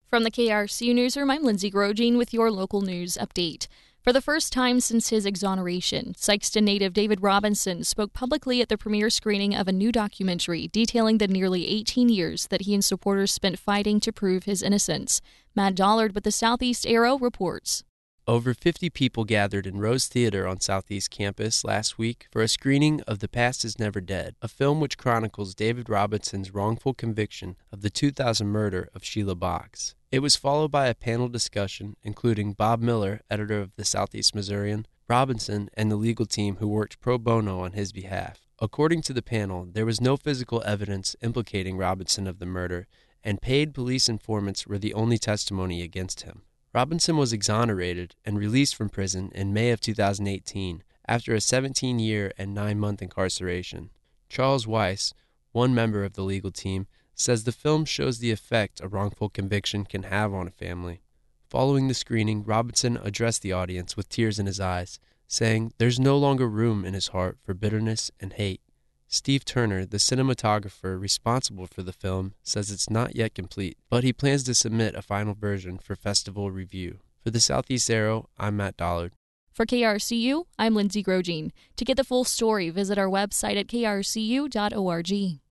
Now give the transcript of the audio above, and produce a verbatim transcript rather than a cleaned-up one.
From the K R C U Newsroom, I'm Lindsay Grogine with your local news update. For the first time since his exoneration, Sikeston native David Robinson spoke publicly at the premiere screening of a new documentary detailing the nearly eighteen years that he and supporters spent fighting to prove his innocence. Matt Dollard with the Southeast Arrow reports. Over fifty people gathered in Rose Theater on Southeast Campus last week for a screening of The Past Is Never Dead, a film which chronicles David Robinson's wrongful conviction of the two thousand murder of Sheila Box. It was followed by a panel discussion including Bob Miller, editor of the Southeast Missourian, Robinson, and the legal team who worked pro bono on his behalf. According to the panel, there was no physical evidence implicating Robinson of the murder, and paid police informants were the only testimony against him. Robinson was exonerated and released from prison in May of two thousand eighteen after a seventeen-year and nine-month incarceration. Charles Weiss, one member of the legal team, says the film shows the effect a wrongful conviction can have on a family. Following the screening, Robinson addressed the audience with tears in his eyes, saying there's no longer room in his heart for bitterness and hate. Steve Turner, the cinematographer responsible for the film, says it's not yet complete, but he plans to submit a final version for festival review. For the Southeast Arrow, I'm Matt Dollard. For K R C U, I'm Lindsay Grogine. To get the full story, visit our website at k r c u dot org.